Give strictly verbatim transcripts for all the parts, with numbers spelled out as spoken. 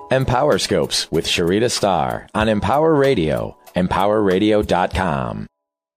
Empower Scopes with Sharita Starr on Empower Radio, empower radio dot com.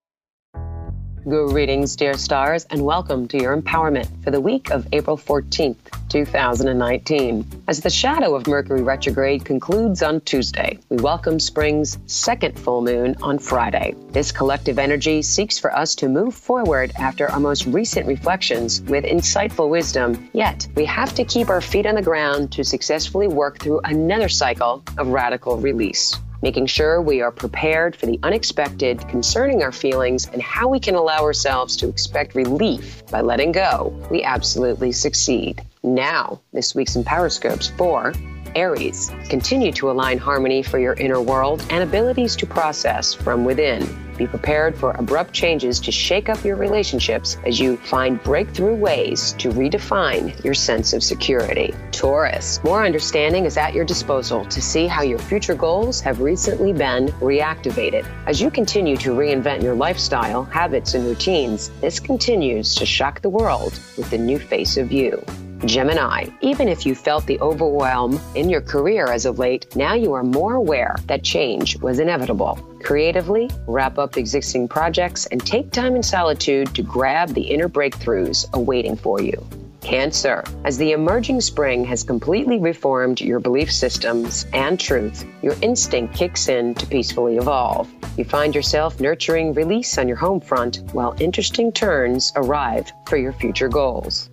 Greetings, dear stars, and welcome to your empowerment for the week of April fourteenth, two thousand nineteen. As the shadow of Mercury retrograde concludes on Tuesday, we welcome spring's second full moon on Friday. This collective energy seeks for us to move forward after our most recent reflections with insightful wisdom, yet we have to keep our feet on the ground to successfully work through another cycle of radical release. Making sure we are prepared for the unexpected concerning our feelings and how we can allow ourselves to expect relief by letting go, we absolutely succeed. Now, this week's Empowerscopes for Aries. Continue to align harmony for your inner world and abilities to process from within. Be prepared for abrupt changes to shake up your relationships as you find breakthrough ways to redefine your sense of security. Taurus, more understanding is at your disposal to see how your future goals have recently been reactivated. As you continue to reinvent your lifestyle, habits, and routines, this continues to shock the world with the new face of you. Gemini, even if you felt the overwhelm in your career as of late, now you are more aware that change was inevitable. Creatively, wrap up existing projects and take time in solitude to grab the inner breakthroughs awaiting for you. Cancer, as the emerging spring has completely reformed your belief systems and truth, your instinct kicks in to peacefully evolve. You find yourself nurturing release on your home front while interesting turns arrive for your future goals.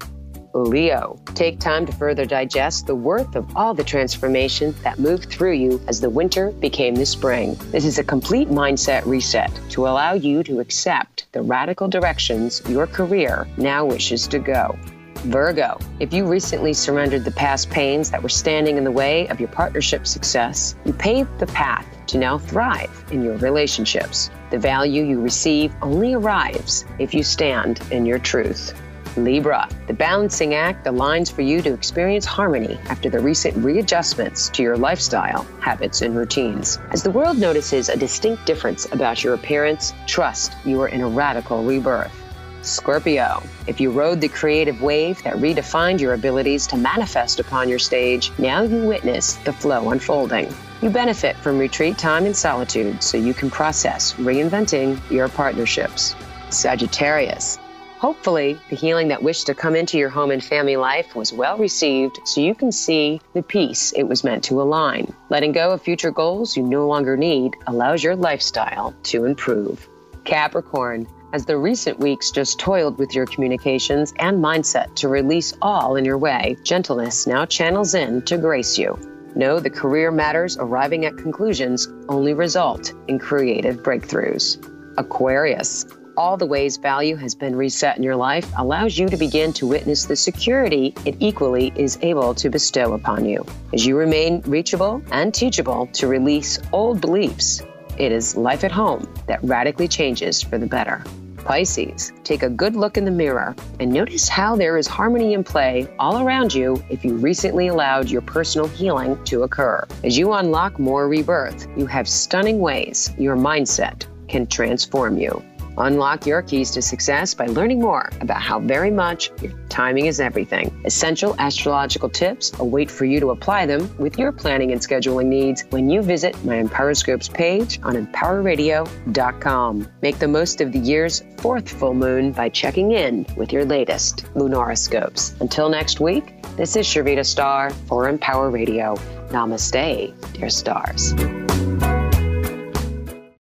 Leo, take time to further digest the worth of all the transformation that moved through you as the winter became the spring. This is a complete mindset reset to allow you to accept the radical directions your career now wishes to go. Virgo, if you recently surrendered the past pains that were standing in the way of your partnership success, you paved the path to now thrive in your relationships. The value you receive only arrives if you stand in your truth. Libra, the balancing act aligns for you to experience harmony after the recent readjustments to your lifestyle, habits, and routines. As the world notices a distinct difference about your appearance, trust you are in a radical rebirth. Scorpio, if you rode the creative wave that redefined your abilities to manifest upon your stage, now you witness the flow unfolding. You benefit from retreat time and solitude so you can process reinventing your partnerships. Sagittarius, hopefully, the healing that wished to come into your home and family life was well received so you can see the peace it was meant to align. Letting go of future goals you no longer need allows your lifestyle to improve. Capricorn, as the recent weeks just toiled with your communications and mindset to release all in your way, gentleness now channels in to grace you. Know the career matters arriving at conclusions only result in creative breakthroughs. Aquarius, all the ways value has been reset in your life allows you to begin to witness the security it equally is able to bestow upon you. As you remain reachable and teachable to release old beliefs, it is life at home that radically changes for the better. Pisces, take a good look in the mirror and notice how there is harmony in play all around you if you recently allowed your personal healing to occur. As you unlock more rebirth, you have stunning ways your mindset can transform you. Unlock your keys to success by learning more about how very much your timing is everything. Essential astrological tips await for you to apply them with your planning and scheduling needs when you visit my Empowerscopes page on empower radio dot com. Make the most of the year's fourth full moon by checking in with your latest Lunaroscopes. Until next week, this is Sharita Starr for Empower Radio. Namaste, dear stars.